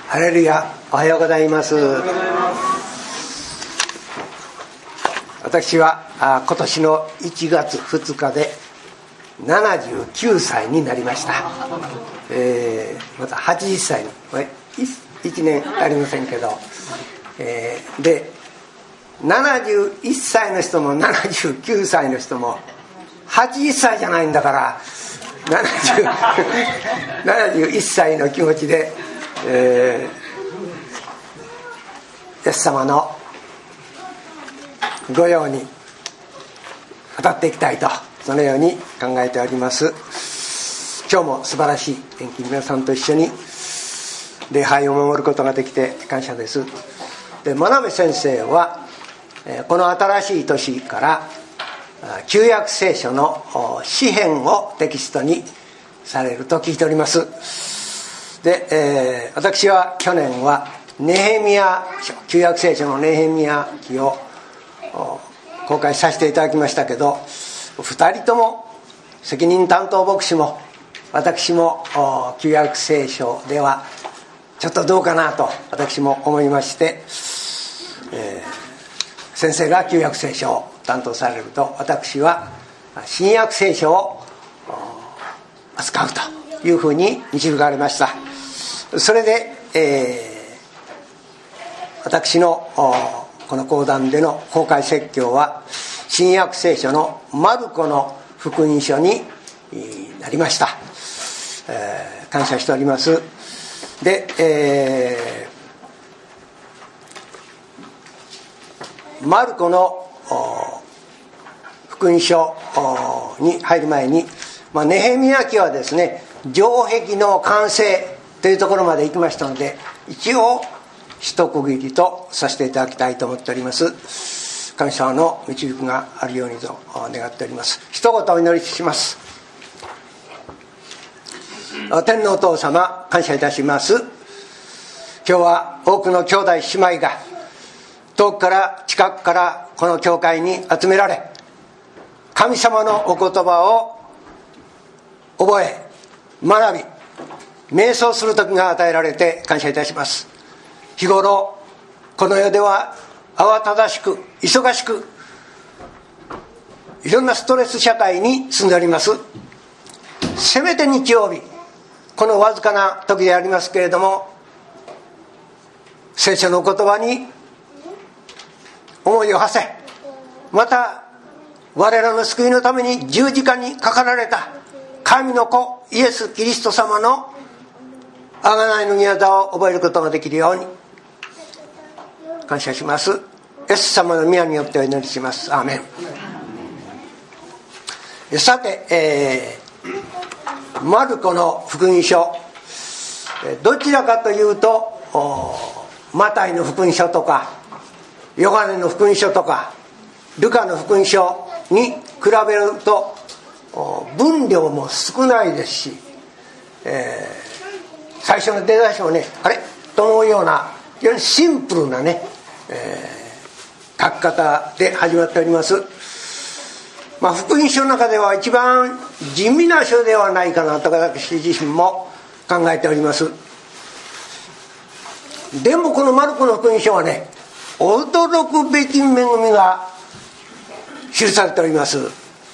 ハレルヤ、おはようございます。私は今年の1月2日で79歳になりました。また80歳に1年ありませんけど、で71歳の人も79歳の人も80歳じゃないんだから71歳の気持ちで、イエス様の御用に当たっていきたいと、そのように考えております。今日も素晴らしい元気に皆さんと一緒に礼拝を守ることができて感謝です。で、真鍋先生はこの新しい年から旧約聖書の詩編をテキストにされると聞いております。で、私は去年はネヘミヤ書、旧約聖書のネヘミヤ記を公開させていただきましたけど、2人とも責任担当牧師も私も旧約聖書ではちょっとどうかなと私も思いまして、先生が旧約聖書を担当されると、私は新約聖書を扱うというふうに導かれました。それで、私のこの講談での公開説教は新約聖書のマルコの福音書になりました。感謝しております。で、マルコの福音書に入る前に、ネヘミヤ記はですね、城壁の完成というところまで行きましたので、一応一区切りとさせていただきたいと思っております。神様の導きがあるようにと願っております。一言お祈りします。天のお父様、感謝いたします。今日は多くの兄弟姉妹が遠くから近くからこの教会に集められ、神様のお言葉を覚え学び瞑想する時が与えられて感謝いたします。日頃この世では慌ただしく忙しくいろんなストレス社会に住んでおります。せめて日曜日、このわずかな時でありますけれども、聖書の言葉に思いを馳せ、また我らの救いのために十字架にかかられた神の子イエス・キリスト様の贖いの御業を覚えることができるように感謝します。イエス様の御名によってお祈りします。アーメン。さて、マルコの福音書、どちらかというとマタイの福音書とかヨハネの福音書とかルカの福音書に比べると分量も少ないですし、最初の出だしもね、あれと思うような非常にシンプルなね、書き方で始まっております。福音書の中では一番地味な書ではないかなと私自身も考えております。でもこのマルコの福音書はね、驚くべき恵みが記されております。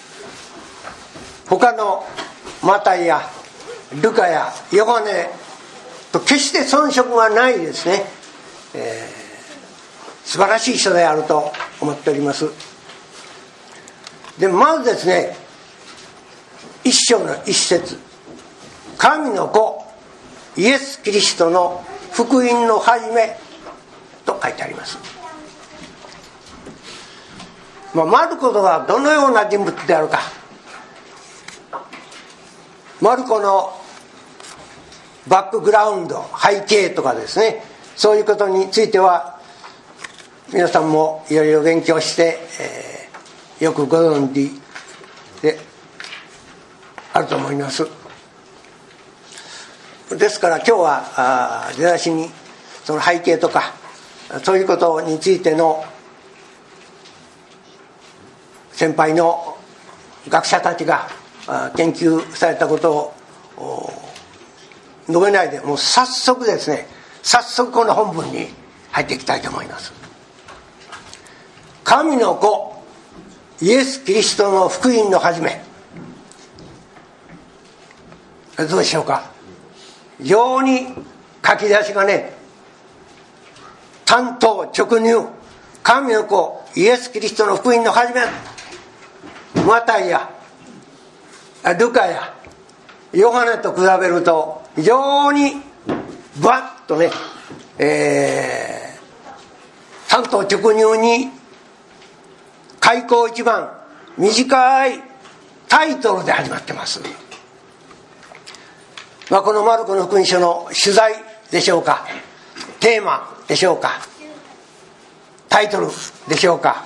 他のマタイやルカやヨハネと決して遜色がないですね、素晴らしい書であると思っております。で、まずですね、一章の一節、神の子イエス・キリストの福音の始めと書いてあります。マルコとはどのような人物であるか、マルコのバックグラウンド、背景とかですね、そういうことについては皆さんもいろいろ勉強して、よくご存知であると思います。ですから今日は出だしにその背景とかそういうことについての先輩の学者たちが研究されたことを述べないで、もう早速ですね、 早速この本文に入っていきたいと思います。神の子イエス・キリストの福音の始め、どうでしょうか。非常に書き出しがね、単刀直入。神の子イエス・キリストの福音の始め、マタイやルカやヨハネと比べると非常にバッとね、単刀直入に開口一番短いタイトルで始まってます。このマルコの福音書の取材でしょうか、テーマでしょうか、タイトルでしょうか、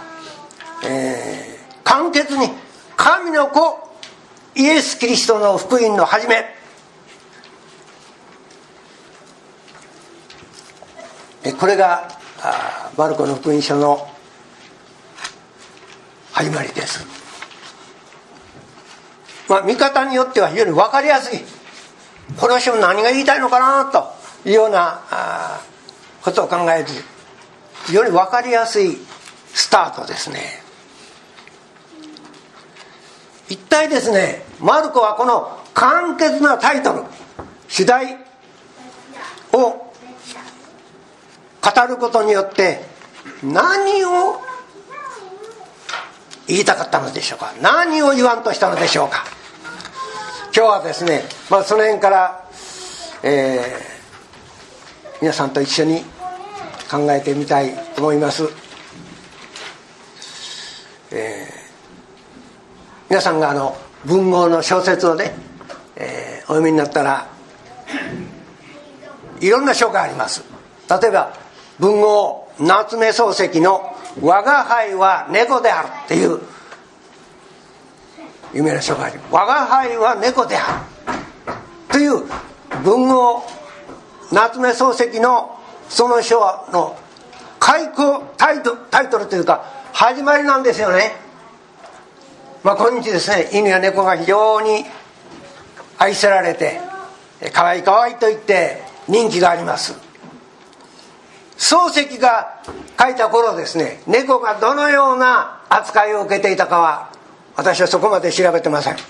簡潔に神の子イエス・キリストの福音の始め、これがマルコの福音書の始まりです。見方によっては非常に分かりやすい、この人何が言いたいのかなというようなことを考えず、非常に分かりやすいスタートですね。一体ですね、マルコはこの簡潔なタイトル、主題を語ることによって何を言いたかったのでしょうか、何を言わんとしたのでしょうか。今日はですね、その辺から、皆さんと一緒に考えてみたいと思います。皆さんが文豪の小説をね、お読みになったらいろんな書があります。例えば文豪夏目漱石の「吾輩は猫である」っていう有名な書があります。吾輩は猫であるという文豪夏目漱石のその書の開口タイトルというか始まりなんですよね。今日ですね、犬や猫が非常に愛せられてかわいいかわいいと言って人気があります。漱石が書いた頃ですね、猫がどのような扱いを受けていたかは私はそこまで調べてません。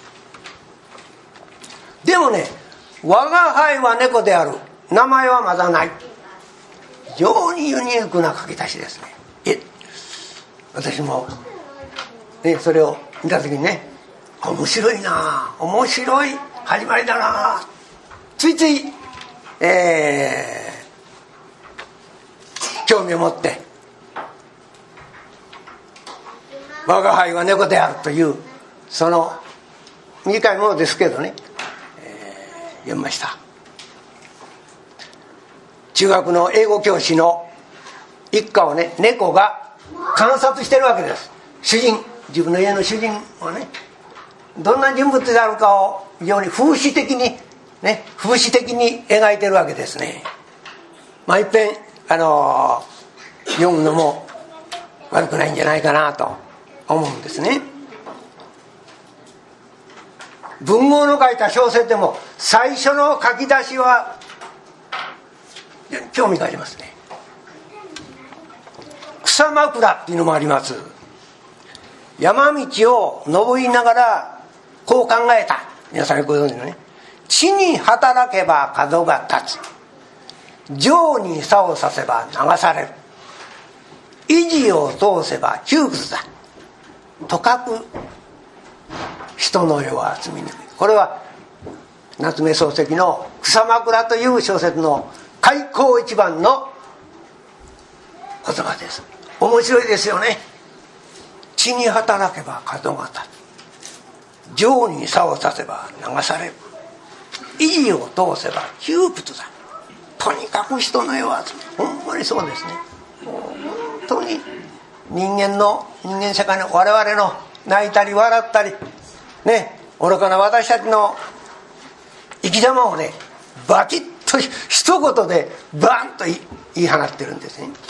でもね、吾輩は猫である、名前はまだない、非常にユニークな書き出しですね。私も、それを見た時にね、面白いな、面白い始まりだな、ついつい、興味を持って吾輩は猫であるというその短いものですけどね、読みました。中学の英語教師の一家をね、猫が観察してるわけです。主人、自分の家の主人をね、どんな人物であるかを非常に風刺的に描いてるわけですね。いっぺん読むのも悪くないんじゃないかなと思うんですね。文豪の書いた小説でも最初の書き出しは興味がありますね。草枕っていうのもあります。山道を登りながらこう考えた。皆さんご存知のね、地に働けば角が立つ、情に棹をさせば流される、意地を通せば窮屈だと書く人の世は積み抜く。これは夏目漱石の草枕という小説の開口一番の言葉です。面白いですよね。地に働けば角が立つ、情に棹をさせば流される、意地を通せば窮屈だ。とにかく人の世はほんまにそうですね。本当に人間社会の我々の泣いたり笑ったりね、愚かな私たちの生き様をね、バキッと一言でバンと言い放ってるんですね。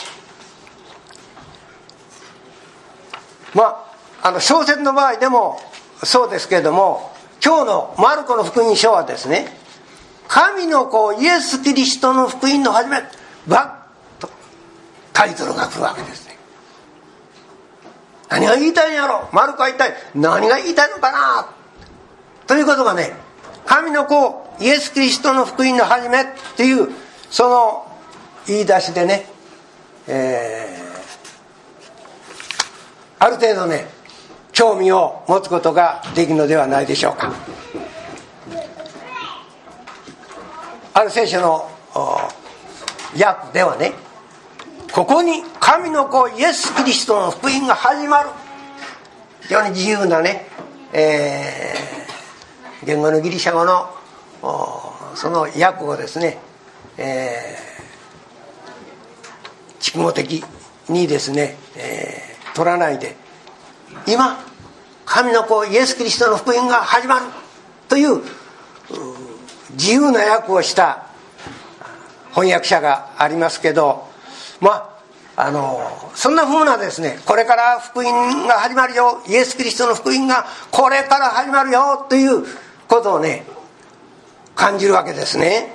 小説の場合でもそうですけれども、今日のマルコの福音書はですね、神の子イエス・キリストの福音の始め、 バッとタイトルが来るわけですね。何が言いたいんやろ、マルコは一体何が言いたいのかなということがね、神の子イエス・キリストの福音の始めっていうその言い出しでね、ある程度ね興味を持つことができるのではないでしょうか。ある聖書の訳ではね、ここに神の子イエス・キリストの福音が始まる、非常に自由なね、言語のギリシャ語のその訳をですね、蓄語的にですね、取らないで、今神の子イエス・キリストの福音が始まるという自由な訳をした翻訳者がありますけど、そんな風なですね、これから福音が始まるよ、イエス・キリストの福音がこれから始まるよということをね感じるわけですね。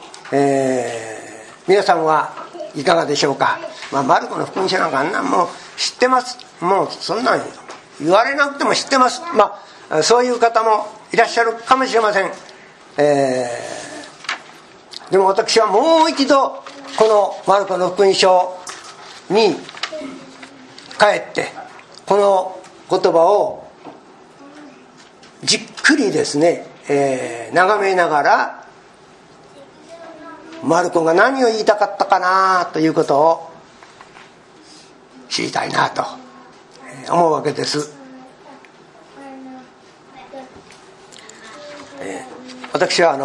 皆さんはいかがでしょうか。マルコの福音書なんかあんなもう知ってます、もうそんなん言われなくても知ってます、そういう方もいらっしゃるかもしれません。でも私はもう一度このマルコの福音書に帰ってこの言葉をじっくりですね、眺めながらマルコが何を言いたかったかなということを知りたいなと思うわけです。私は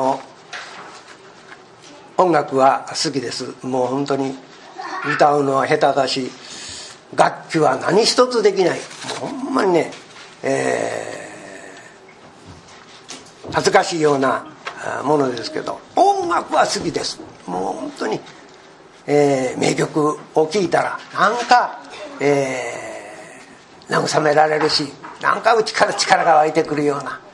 音楽は好きです。もう本当に歌うのは下手だし、楽器は何一つできない、もうほんまにね、恥ずかしいようなものですけど、音楽は好きです。もう本当に、名曲を聴いたらなんか、慰められるし、なんか内から力が湧いてくるような、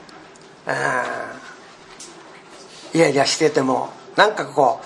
イヤイヤしててもなんかこ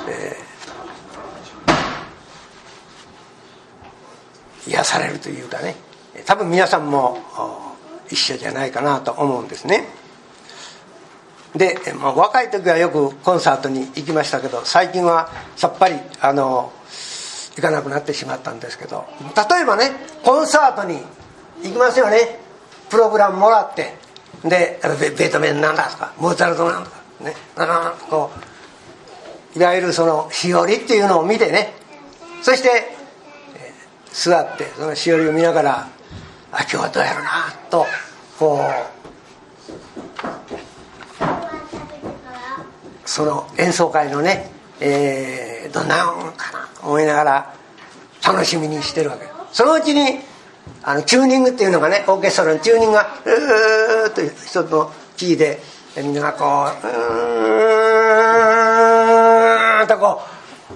う、癒されるというかね、多分皆さんも一緒じゃないかなと思うんですね。で、若い時はよくコンサートに行きましたけど、最近はさっぱり行かなくなってしまったんですけど、例えばねコンサートに行きますよね。プログラムもらって、でベートーベンなんだとかモーツァルトなんとかね、こういわゆるそのしおりっていうのを見てね、そして、座ってそのしおりを見ながら、今日はどうやろうなとこうその演奏会のね、どんなのかなと思いながら楽しみにしてるわけ。そのうちにチューニングっていうのがね、オーケストラのチューニングがと一つのキーでみんながこうとこう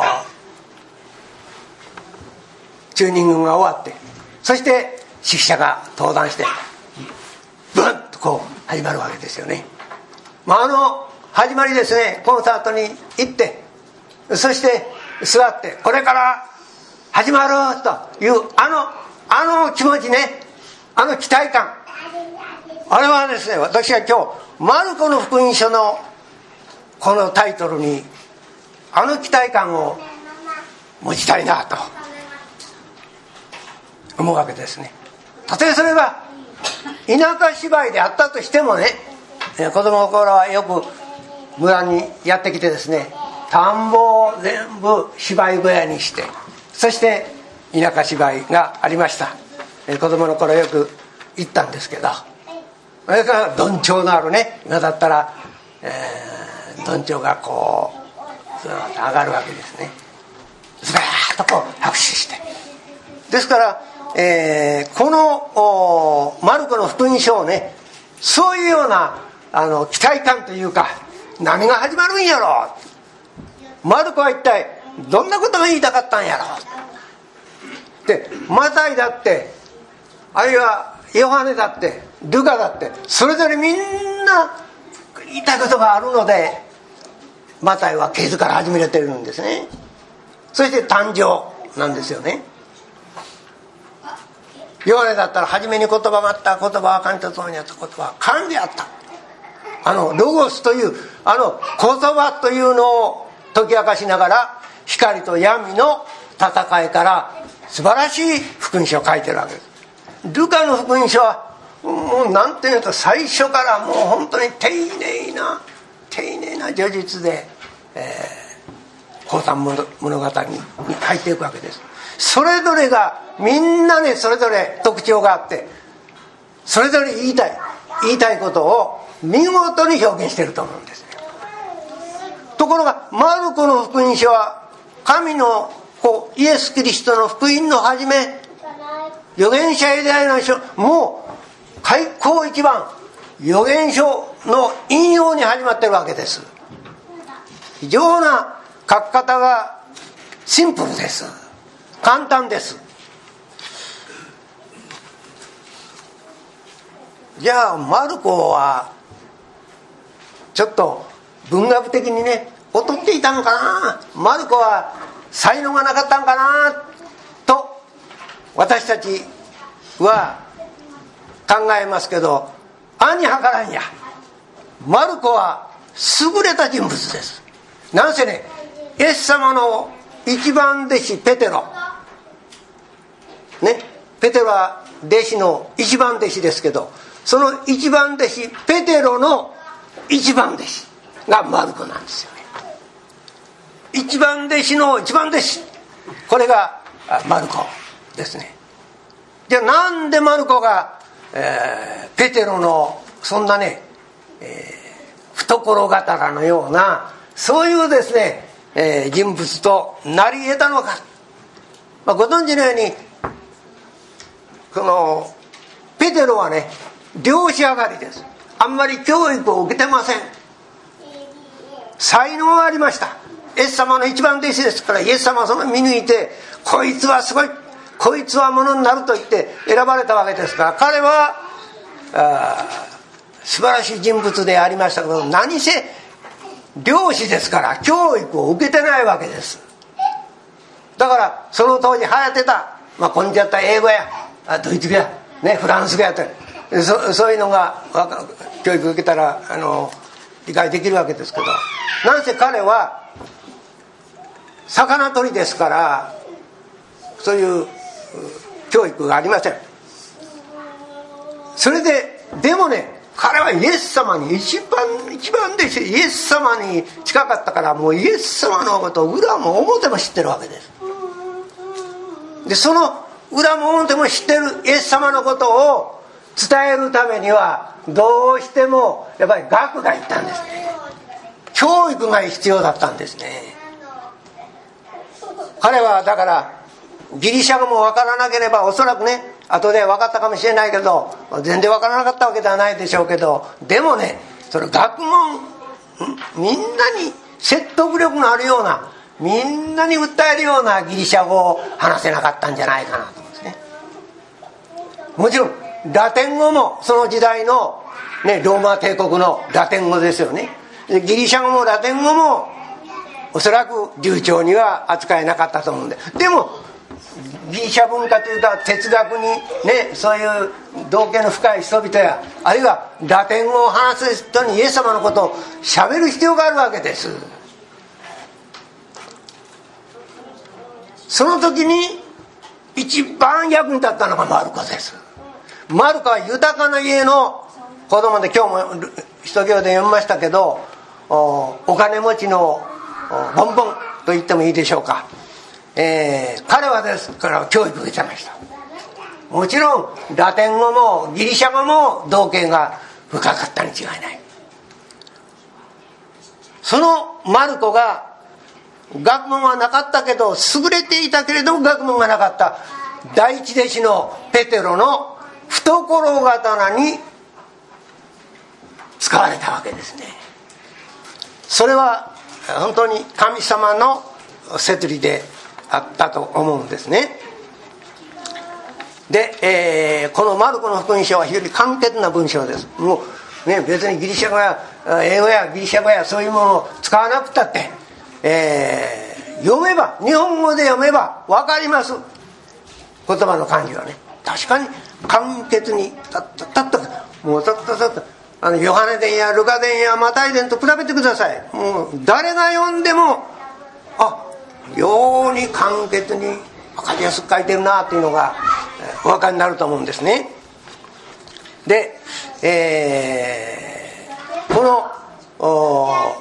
チューニングが終わって、そして指揮者が登壇してブンとこう始まるわけですよね。始まりですね、コンサートに行ってそして座ってこれから始まるというあの気持ちね、あの期待感、あれはですね、私は今日マルコの福音書のこのタイトルにあの期待感を持ちたいなと思うわけですね。たとえそれが田舎芝居であったとしてもね、子供の頃はよく村にやってきてですね、田んぼを全部芝居小屋にして、そして田舎芝居がありました。子供の頃よく行ったんですけど、それからどんちょうのあるね、今だったら、どんちょうがこうずっと上がるわけですね。ずらーっとこう拍手して、ですから、このマルコの福音書をね、そういうような期待感というか、何が始まるんやろう、マルコは一体どんなことが言いたかったんやろうで、マタイだってあるいはヨハネだってルカだってそれぞれみんな言いたいことがあるので、マタイは系図から始めてるんですね。 そして誕生なんですよね。ヨハネだったら初めに言葉があった、言葉は神と共にあった、言葉は神であった。ロゴスという言葉というのを解き明かしながら、光と闇の戦いから素晴らしい福音書を書いてるわけです。ルカの福音書はもうなんていうと、最初からもう本当に丁寧な叙述で、降誕物語に入っていくわけです。それぞれがみんなね、それぞれ特徴があって、それぞれ言いたいことを見事に表現していると思うんです。ところがマルコの福音書は神の子イエス・キリストの福音の始め、預言者エレアの書、もう開口一番預言書の引用に始まっているわけです。非常な書き方がシンプルです。簡単です。じゃあマルコはちょっと文学的にね劣っていたのかな、マルコは才能がなかったのかなと私たちは考えますけど、暗に計らんや、マルコは優れた人物です。なんせね、イエス様の一番弟子ペテロね、ペテロは弟子の一番弟子ですけど、その一番弟子ペテロの一番弟子がマルコなんですよね。一番弟子の一番弟子、これがマルコですね。じゃあなんでマルコが、ペテロのそんなね、懐刀のようなそういうですね、人物となり得たのか、ご存知のようにこのペテロはね漁師上がりです。あんまり教育を受けてません。才能がありました。イエス様の一番弟子ですから、イエス様はその見抜いて、こいつはすごい、こいつはものになると言って選ばれたわけですから、彼は素晴らしい人物でありましたけど、何せ漁師ですから教育を受けてないわけです。だからその当時流行ってた、こんにちはった英語やドイツ語や、ね、フランス語やったり、そういうのが教育を受けたら理解できるわけですけど、なんせ彼は魚取りですから、そういう教育がありません。それでもね、彼はイエス様に一番弟子、イエス様に近かったから、もうイエス様のことを裏も表も知ってるわけです。でその裏も表も知ってるイエス様のことを伝えるためにはどうしてもやっぱり学がいったんですね。教育が必要だったんですね。彼はだからギリシャ語も分からなければ、おそらくね後で分かったかもしれないけど、全然分からなかったわけではないでしょうけど、でもね、それ学問みんなに説得力のあるような、みんなに訴えるようなギリシャ語を話せなかったんじゃないかなと思うんですね。もちろんラテン語もその時代の、ね、ローマ帝国のラテン語ですよね。ギリシャ語もラテン語もおそらく流暢には扱えなかったと思うんで、でもギリシャ文化というか哲学にね、そういう道家の深い人々や、あるいはラテン語を話す人にイエス様のことを喋る必要があるわけです。その時に一番役に立ったのがマルコです。マルコは豊かな家の子供で、今日も一行で読みましたけど、お金持ちのボンボンと言ってもいいでしょうか。彼はですから教育を受けてました。もちろんラテン語もギリシャ語も道家が深かったに違いない。そのマルコが学問はなかったけど、優れていたけれども学問がなかった第一弟子のペテロの懐刀に使われたわけですね。それは本当に神様の摂理であったと思うんですね。で、このマルコの福音書は非常に簡潔な文章です。もうね、別にギリシャ語や英語やギリシャ語やそういうものを使わなくたって、 読めば、日本語で読めば分かります。言葉の漢字はね、確かに簡潔にたったもうたったヨハネ伝やルカ伝やマタイ伝と比べてください。もう誰が読んでもように簡潔に分かりやすく書いてるなというのがお分かりになると思うんですね。で、この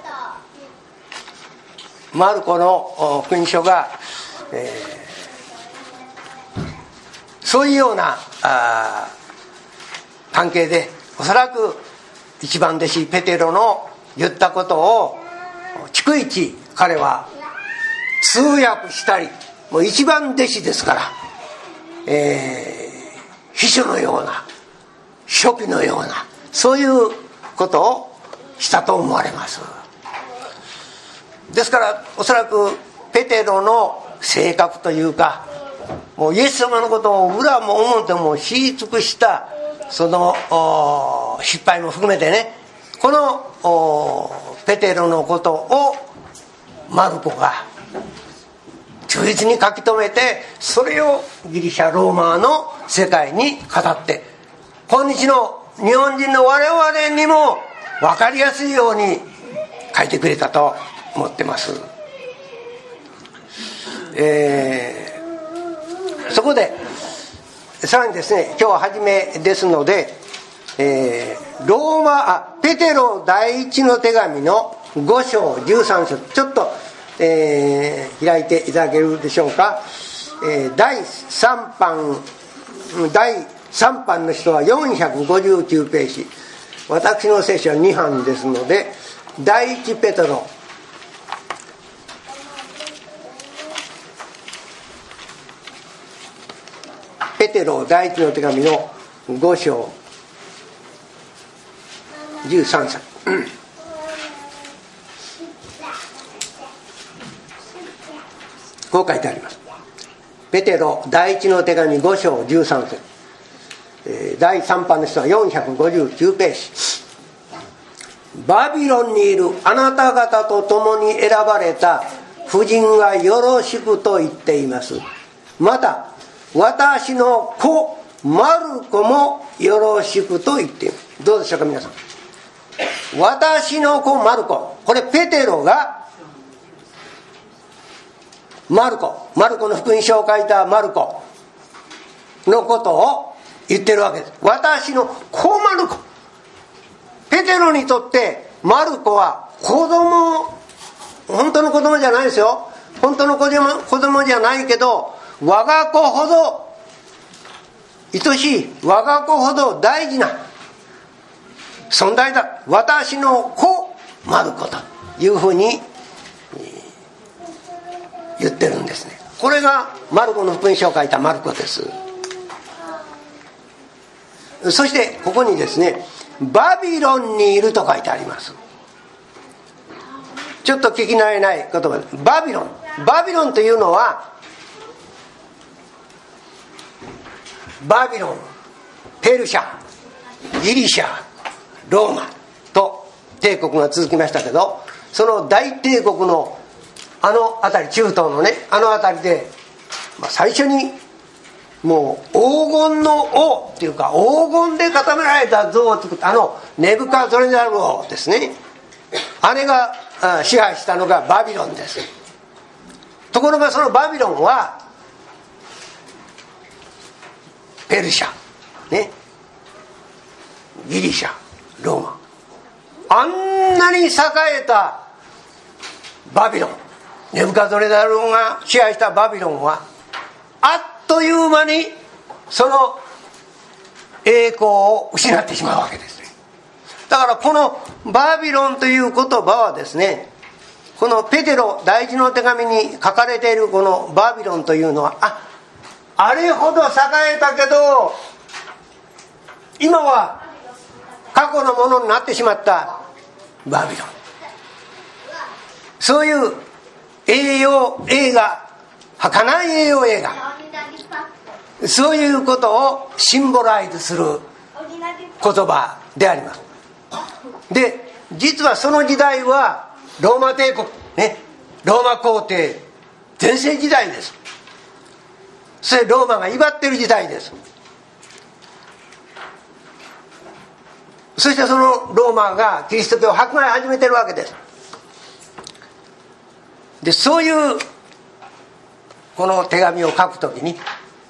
マルコの福音書が、そういうような関係で、おそらく一番弟子ペテロの言ったことを逐一彼は通訳したり、もう一番弟子ですから、秘書のような書記のようなそういうことをしたと思われます。ですからおそらくペテロの性格というか、もうイエス様のことを裏も表も知り尽くしたその失敗も含めてね、このペテロのことをマルコが忠実に書き留めて、それをギリシャローマの世界に語って、今日の日本人の我々にも分かりやすいように書いてくれたと思ってます。そこでさらにですね、今日は初めですので、ペテロ第一の手紙の5章13節、ちょっと、開いていただけるでしょうか。第3版の人は459ページ、私の聖書は2版ですので、第一ペテロ第一の手紙の5章13節こう書いてあります。ペテロ第一の手紙5章13節、第3版の人は459ページ。バビロンにいるあなた方と共に選ばれた婦人がよろしくと言っています。また私の子マルコもよろしくと言っています。どうでしょうか皆さん。私の子マルコ、これペテロがマルコの福音書を書いたマルコのことを言ってるわけです。私の子マルコ。ペテロにとってマルコは子供、本当の子供じゃないですよ。本当の子供じゃないけど、我が子ほど愛しい、我が子ほど大事な存在だ、私の子マルコというふうに言ってるんですね。これがマルコの福音書を書いたマルコです。そしてここにですね、バビロンにいると書いてあります。ちょっと聞き慣れない言葉です。バビロンというのは、バビロン、ペルシャ、ギリシャ、ローマと帝国が続きましたけど、その大帝国のあの辺り、中東のね、あの辺りで、最初にもう黄金の王っていうか、黄金で固められた像を作った、ネブカドネザル王ですね、あれが支配したのがバビロンです。ところがそのバビロンはペルシャ、ね、ギリシャ、ローマ、あんなに栄えたバビロン、ネブカドネザル王が支配したバビロンはあっという間にその栄光を失ってしまうわけですね。だからこのバビロンという言葉はですね、このペテロ第一の手紙に書かれているこのバビロンというのは、あれほど栄えたけど今は過去のものになってしまったバビロン、そういう儚い栄養映画、そういうことをシンボライズする言葉であります。で、実はその時代はローマ帝国、ね、ローマ皇帝全盛時代です。それローマが威張ってる時代です。そしてそのローマがキリスト教を迫害を始めてるわけです。でそういうこの手紙を書くときに、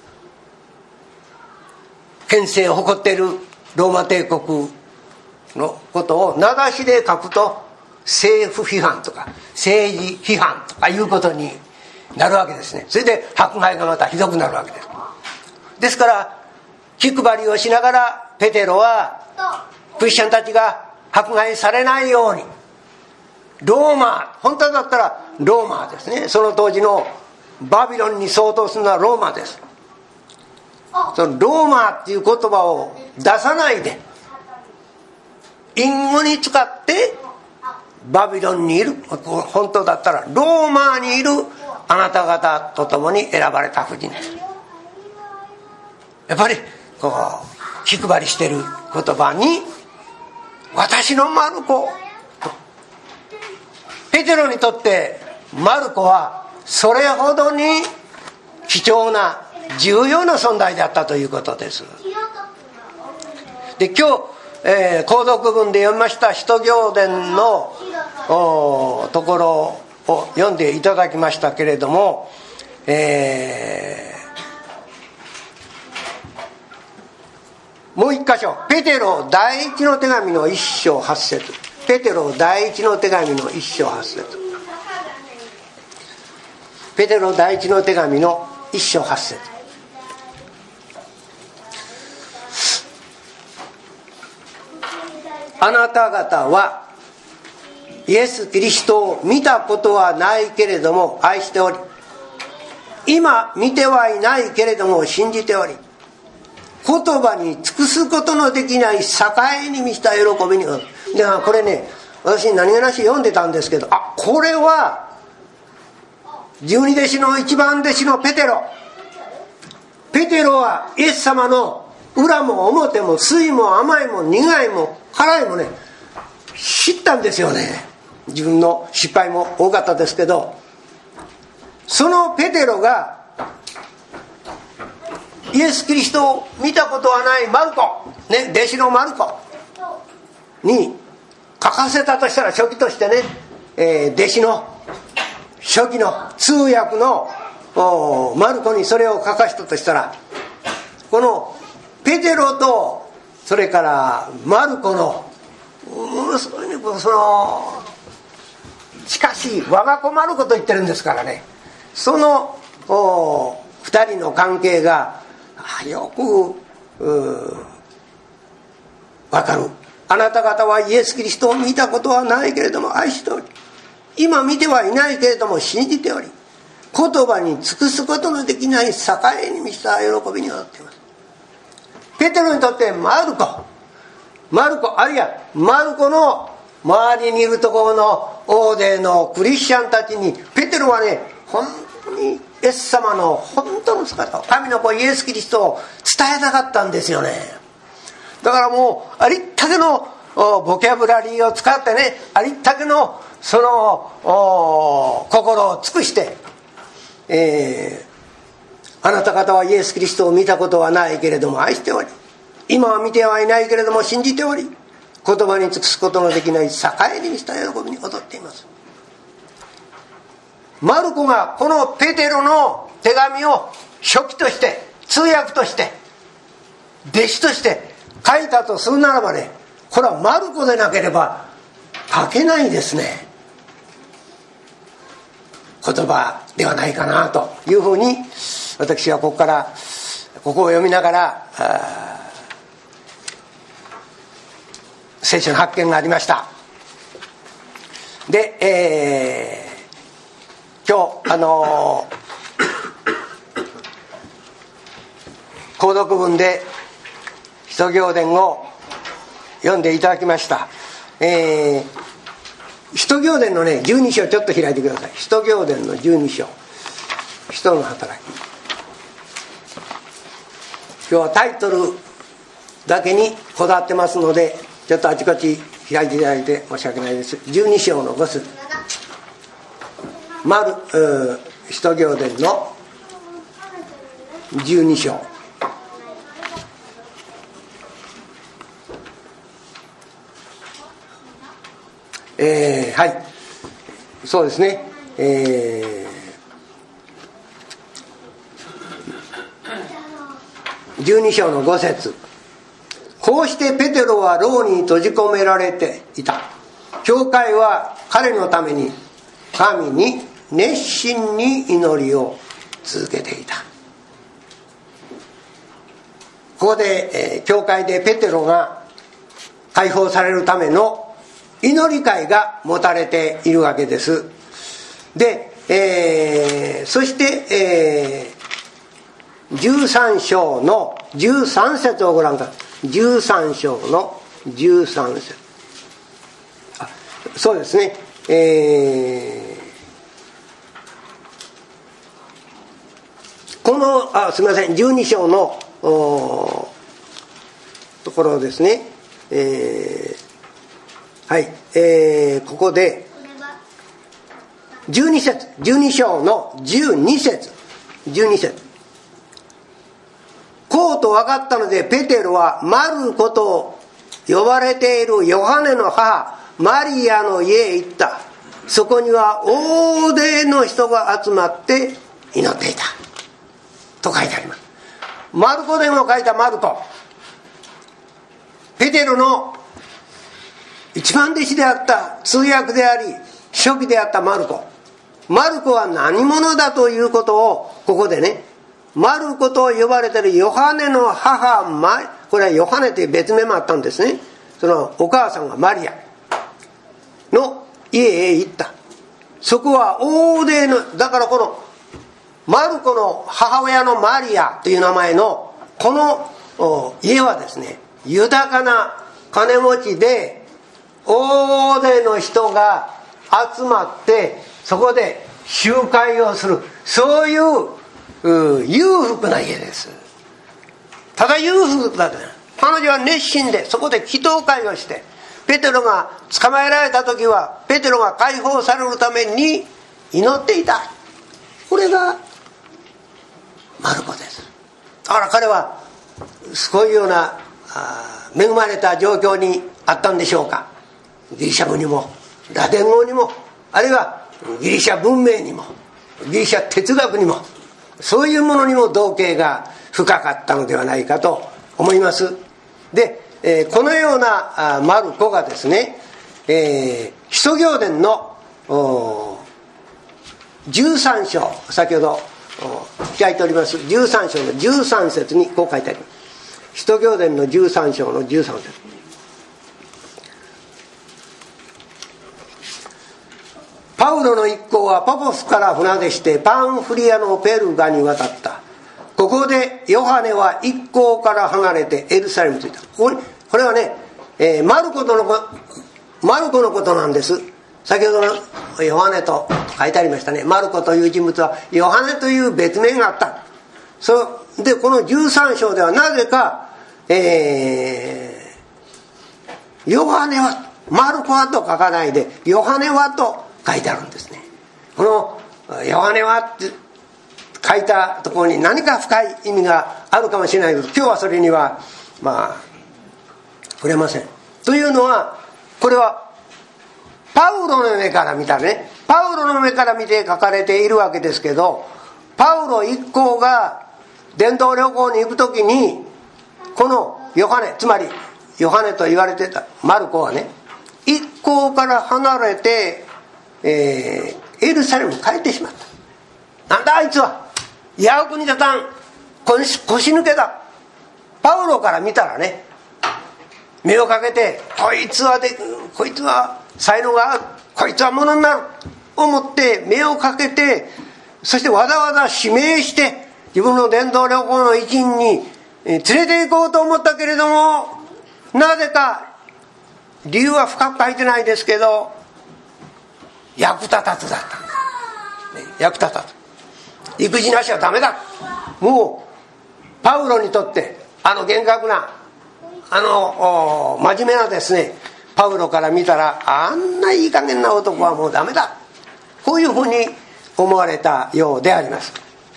権勢を誇っているローマ帝国のことを名指しで書くと、政府批判とか政治批判とかいうことになるわけですね。それで迫害がまたひどくなるわけです。ですから気配りをしながらペテロはクリスチャンたちが迫害されないように、ローマ、本当だったらローマですね、その当時のバビロンに相当するのはローマです。そのローマっていう言葉を出さないで、隠語に使ってバビロンにいる、本当だったらローマにいるあなた方と共に選ばれた婦人です。やっぱりこう気配りしてる言葉に、私のマルコ、ペテロにとってマルコはそれほどに貴重な重要な存在であったということです。で今日、購読文で読みました使徒行伝のところを読んでいただきましたけれども、もう一箇所、ペテロ第一の手紙の1章8節、ペテロ第一の手紙の1章8節、ペテロ第一の手紙の1章8節、あなた方はイエス・キリストを見たことはないけれども愛しており、今見てはいないけれども信じており、言葉に尽くすことのできない栄に満ちた喜びに。でこれね、私何気なし読んでたんですけど、これは十二弟子の一番弟子のペテロはイエス様の裏も表も酸いも甘いも苦いも辛いもね知ったんですよね。自分の失敗も多かったですけど、そのペテロがイエス・キリストを見たことはないマルコ、ね、弟子のマルコに書かせたとしたら、初期としてね、弟子の初期の通訳のマルコにそれを書かせたとしたら、このペテロとそれからマルコのその近しい我が子マルコと言ってるんですからね、その二人の関係がよくわかる。あなた方はイエス・キリストを見たことはないけれども愛しており、今見てはいないけれども信じており、言葉に尽くすことのできない栄に満ちた喜びになっています。ペテロにとってマルコあるいはマルコの周りにいるところの大勢のクリスチャンたちに、ペテロはね本当にイエス様の本当の姿を、神の子イエス・キリストを伝えたかったんですよね。だからもうありったけのボキャブラリーを使ってね、ありったけのその心を尽くして、あなた方はイエス・キリストを見たことはないけれども愛しており、今は見てはいないけれども信じており、言葉に尽くすことのできない栄に満ちた喜びに踊っています。マルコがこのペテロの手紙を書記として通訳として弟子として書いたとするならばね、これはマルコでなければ書けないですね、言葉ではないかなというふうに、私はここを読みながら聖書の発見がありました。で、今日購読文で使徒行伝を読んでいただきました。使徒行伝のね12章ちょっと開いてください。使徒行伝の12章、使徒の働き。今日はタイトルだけにこだわってますので、ちょっとあちこち開いていただいて申し訳ないです。12章の5節、 使徒行伝の12章。はい、そうですね。12章の5節。こうしてペテロは牢に閉じ込められていた。教会は彼のために神に熱心に祈りを続けていた。ここで、教会でペテロが解放されるための祈り会が持たれているわけです。で、そして、13章の13節をご覧ください。13章の13節。そうですね。このすみません、12章のところですね。はい、ここで12節、12章の12節、12節。こうと分かったのでペテロはマルコと呼ばれているヨハネの母マリアの家へ行った。そこには大勢の人が集まって祈っていたと書いてあります。マルコでも書いたマルコ、ペテロの一番弟子であった通訳であり書記であったマルコ。マルコは何者だということをここでね、マルコと呼ばれているヨハネの母これはヨハネという別名もあったんですね。そのお母さんがマリアの家へ行った。そこは大勢の、だからこのマルコの母親のマリアという名前のこの家はですね、豊かな金持ちで大勢の人が集まってそこで集会をする、そういう裕福な家です。ただ裕福だけど、彼女は熱心でそこで祈祷会をして、ペテロが捕まえられた時はペテロが解放されるために祈っていた。これがマルコです。だから彼はそういうような恵まれた状況にあったんでしょうか。ギリシャ語にもラテン語にも、あるいはギリシャ文明にもギリシャ哲学にも、そういうものにも造詣が深かったのではないかと思います。で、このようなマルコがですね、使徒行伝の13章、先ほど開いております13章の13節にこう書いてあります。使徒行伝の13章の13節。パウロの一行はパフォスから船出してパンフリアのペルガに渡った。ここでヨハネは一行から離れてエルサレムに着いた。これはね、マルコのことなんです。先ほどのヨハネと書いてありましたね。マルコという人物はヨハネという別名があった。そうで、この13章ではなぜか、ヨハネは、マルコはと書かないでヨハネはと書いてあるんですね。このヨハネはって書いたところに何か深い意味があるかもしれないけど、今日はそれには触れません。というのは、これはパウロの目から見たね、パウロの目から見て書かれているわけですけど、パウロ一行が伝道旅行に行くときに、このヨハネ、つまりヨハネと言われてたマルコはね、一行から離れて、エルサレムに帰ってしまった。なんだあいつは、役に立たん腰抜けだ。パウロから見たらね、目をかけて、こいつは才能がある、こいつはものになる思って目をかけて、そしてわざわざ指名して自分の伝道旅行の一員に連れて行こうと思ったけれども、なぜか理由は深く書いてないですけど、役立たずだったんだ、ね、役立たず、育児なしはダメだ。もうパウロにとって厳格な真面目なですねパウロから見たら、あんないい加減な男はもうダメだ、こういうふうに思われたようであります。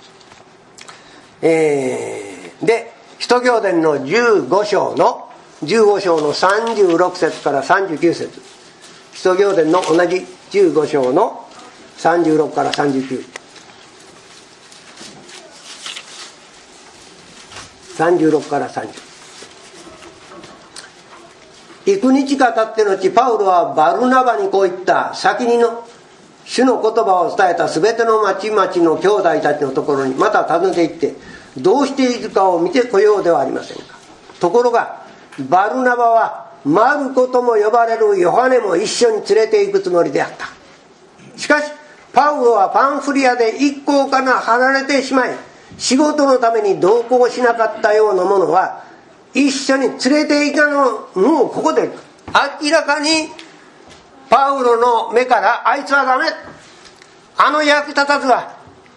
で使徒行伝の15章の36節から39節、使徒行伝の同じ15章の36から39、36から30。幾日か経って後、パウロはバルナバにこう言った。先にの主の言葉を伝えたすべての町々の兄弟たちのところにまた訪ねて行って、どうしているかを見てこようではありませんか。ところがバルナバはマルコとも呼ばれるヨハネも一緒に連れて行くつもりであった。しかしパウロはパンフリアで一行から離れてしまい、仕事のために同行しなかったようなものは一緒に連れて行かの、もうここで明らかにパウロの目からあいつはダメ、あの役立たずは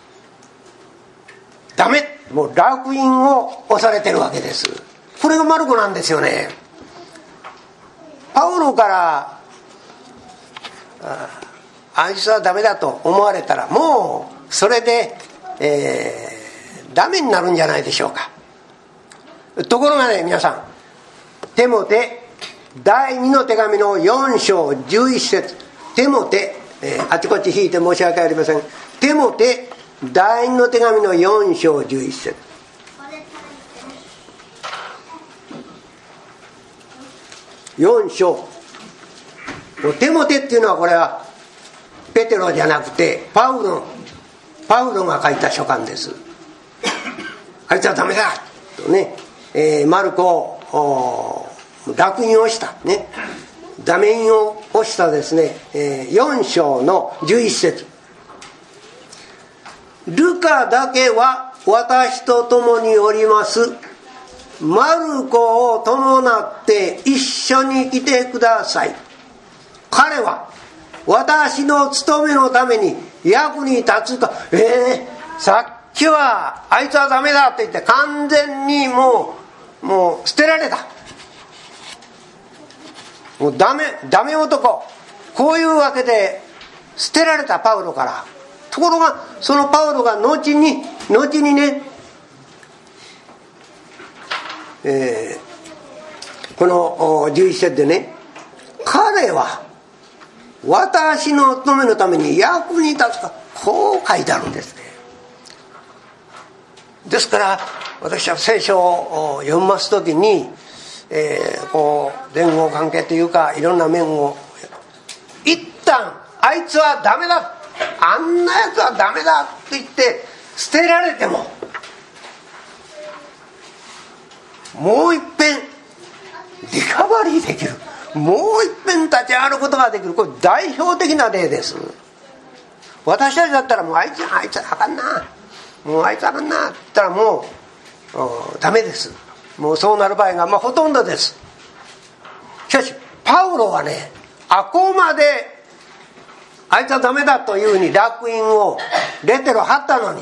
ダメ、もう烙印を押されてるわけです。これがマルコなんですよね。パウロからあいつはダメだと思われたら、もうそれで、ダメになるんじゃないでしょうか。ところがね、皆さん、テモテ第2の手紙の4章11節、テモテ、あちこち引いて申し訳ありません。テモテ第2の手紙の4章11節、4章、テモテっていうのは、これはペテロじゃなくてパウロが書いた書簡です。あいつはダメだとね、マルコを烙印をしたね、ダメ印を押したですね、4章の11節、ルカだけは私と共におります。マルコを伴って一緒に来てください。彼は私の務めのために役に立つか。さっきはあいつはダメだって言って完全にもう捨てられた、もうダメ男、こういうわけで捨てられたパウロから。ところがそのパウロが後にね、この11節でね、彼は私の務めのために役に立つか、こう書いてあるんですね。ですから私は聖書を読みますときに、こう連合関係というかいろんな面を一旦あいつはダメだ、あんなやつはダメだって言って捨てられても、もう一遍リカバリーできる、もう一遍立ち上がることができる。これ代表的な例です。私たちだったらもうあいつあかんな、もうあいつあかんなって言ったらもうダメです。もうそうなる場合がほとんどです。しかしパウロはね、あこまであいつはダメだというふうに烙印をレテロ貼ったのに、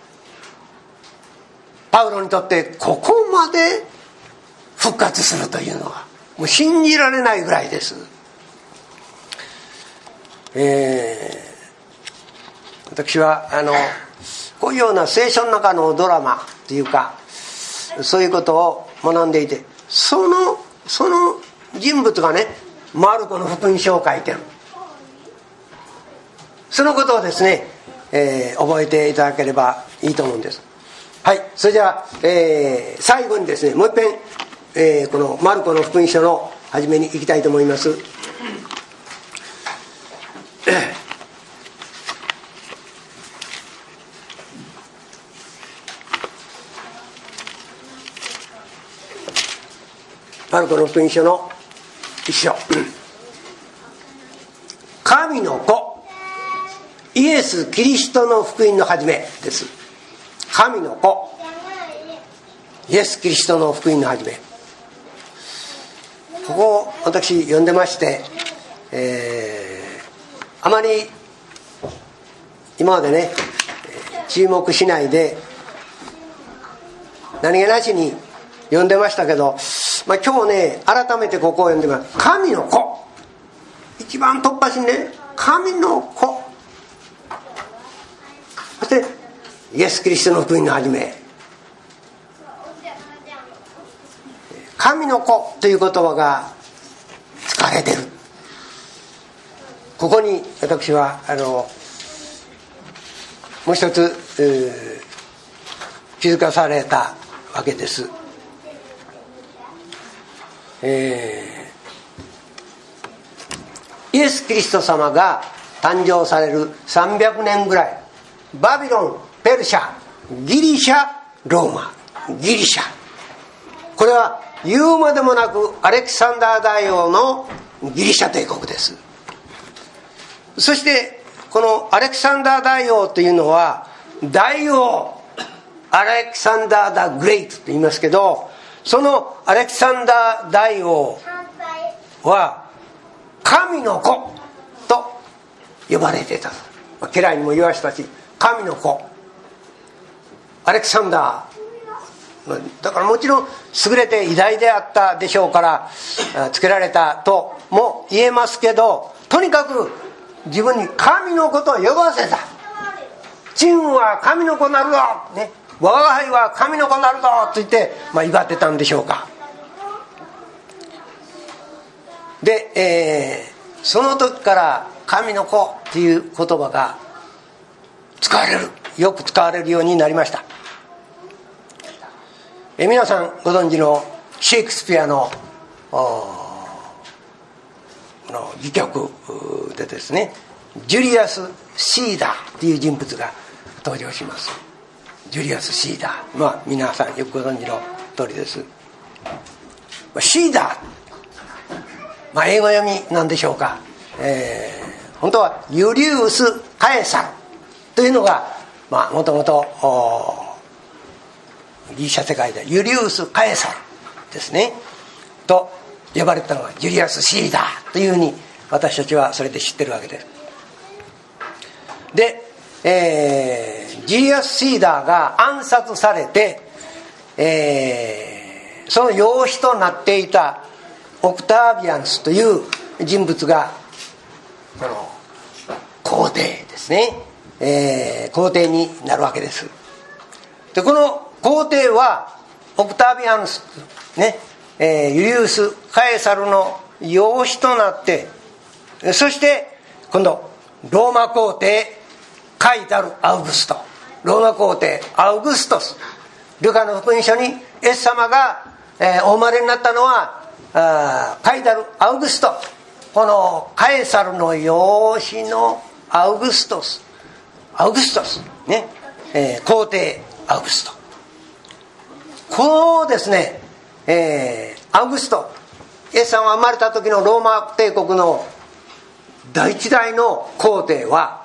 パウロにとってここまで復活するというのはもう信じられないぐらいです。私はこういうような聖書の中のドラマというか、そういうことを学んでいて、その人物がね、マルコの福音書を書いてる。そのことをですね、覚えていただければいいと思うんです。はい、それじゃあ、最後にですね、もう一遍、このマルコの福音書の初めに行きたいと思います。マルコの福音書の一章、神の子イエス・キリストの福音の始めです。神の子イエス・キリストの福音の始め、ここを私読んでまして、あまり今までね注目しないで何気なしに読んでましたけど、今日ね改めてここを読んでます。神の子、一番突破しね、神の子、 イエス・キリストの福音の始め、神の子という言葉が使われている。ここに私はもう一つ、気づかされたわけです。イエス・キリスト様が誕生される300年ぐらい、バビロン、ペルシャ、ギリシャ、ローマ、ギリシャ、これは言うまでもなくアレキサンダー大王のギリシャ帝国です。そしてこのアレキサンダー大王というのは、大王アレキサンダー・ダ・グレイトと言いますけど、そのアレキサンダー大王は神の子と呼ばれていた。家来にも言わしたし、神の子アレキサンダーだから、もちろん優れて偉大であったでしょうからつけられたとも言えますけど、とにかく自分に神の子と呼ばせた。チンは神の子なるぞ、ね、我が輩は神の子なるぞと言って、威張ってたんでしょうか。で、その時から神の子っていう言葉がよく使われるようになりました。皆さんご存知のシェイクスピアの戯曲でですね、ジュリアス・シーダーという人物が登場します。ジュリアス・シーダー、皆さんよくご存知の通りです。シーダー、英語読みなんでしょうか。本当はユリウス・カエサルというのがもともとギリシャ世界でユリウス・カエサルですねと呼ばれたのがジュリアス・シーダーというふうに私たちはそれで知ってるわけです。で、ジュリアス・シーダーが暗殺されて、その養子となっていたオクタービアヌスという人物がこの皇帝ですね、皇帝になるわけです。でこの皇帝はオクタービアヌスね、ユリウス・カエサルの養子となって、そして今度ローマ皇帝カイタル・アウグスト、ローマ皇帝アウグストス、ルカの福音書にイエス様が、お生まれになったのはカイタル・アウグスト、このカエサルの養子のアウグストスね、皇帝アウグスト、このですね、アウグスト、イエス様が生まれた時のローマ帝国の第一代の皇帝は、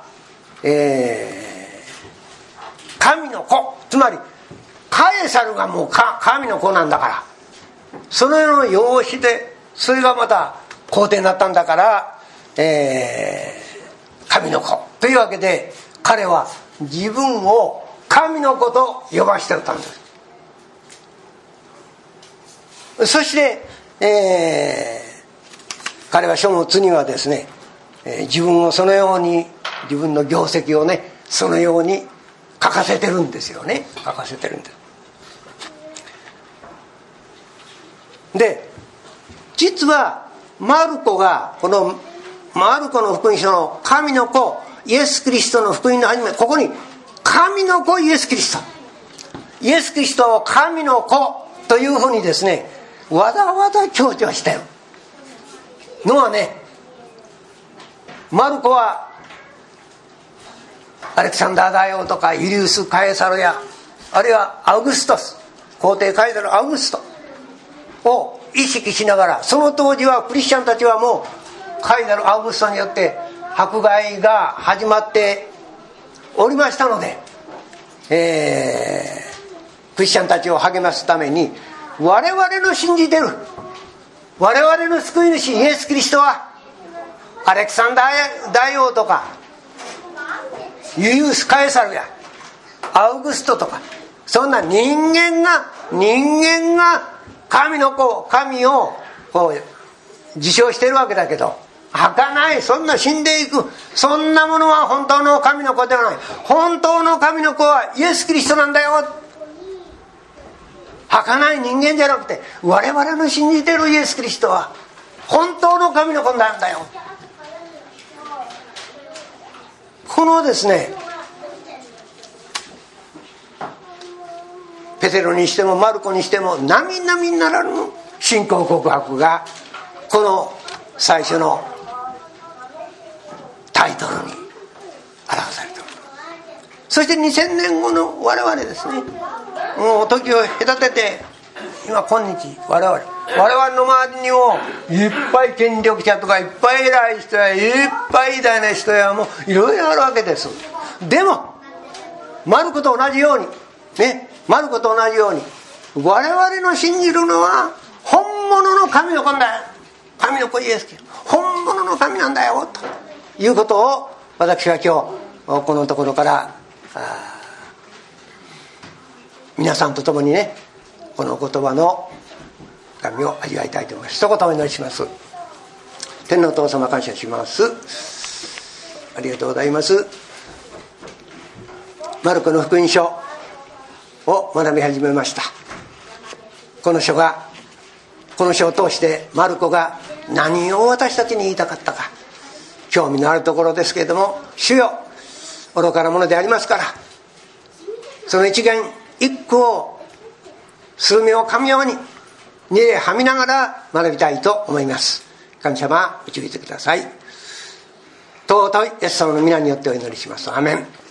神の子、つまりカエサルがもう神の子なんだから、その世の養子で、それがまた皇帝になったんだから、神の子というわけで、彼は自分を神の子と呼ばしてたんです。そして、彼は書物にはですね、自分をそのように、自分の業績をね、そのように書かせてるんですよね。書かせてるんです。で、実はマルコがこのマルコの福音書の神の子イエス・キリストの福音の始め、ここに神の子イエス・キリスト、イエス・キリストを神の子というふうにですね、わざわざ強調したのはね、マルコはアレキサンダー大王とかユリウス・カエサルや、あるいはアウグストス、皇帝カエサル・アウグストを意識しながら、その当時はクリスチャンたちはもうカエサル・アウグストによって迫害が始まっておりましたので、クリスチャンたちを励ますために、我々の信じてる我々の救い主イエス・キリストはアレキサンダー大王とかユリウス・カエサルやアウグストとか、そんな人間が神の子、神をこう自称してるわけだけど、 儚い、そんな死んでいく、そんなものは本当の神の子ではない。本当の神の子はイエス・キリストなんだよ。儚い人間じゃなくて、我々の信じているイエス・キリストは本当の神の子なんだよ。このですね、ペテロにしてもマルコにしても並々ならぬ信仰告白がこの最初のタイトルに表されている。そして2000年後の我々ですね、もう時を隔てて今今日我々の周りにもいっぱい権力者とかいっぱい偉い人やいっぱい偉大な人やもういろいろあるわけです。でもマルコと同じようにね、マルコと同じように我々の信じるのは本物の神の子なんだよ、神の子イエス、本物の神なんだよということを私は今日このところから皆さんと共にね、この言葉の神を味わいたいと思います。一言お祈りします。天のお父様、感謝します。ありがとうございます。マルコの福音書を学び始めました。この書を通してマルコが何を私たちに言いたかったか、興味のあるところですけれども、主よ、愚かなものでありますから、その一言一句を数秒噛むように二礼はみながら学びたいと思います。神様、導いてください。尊いイエス様の皆によってお祈りします。アーメン。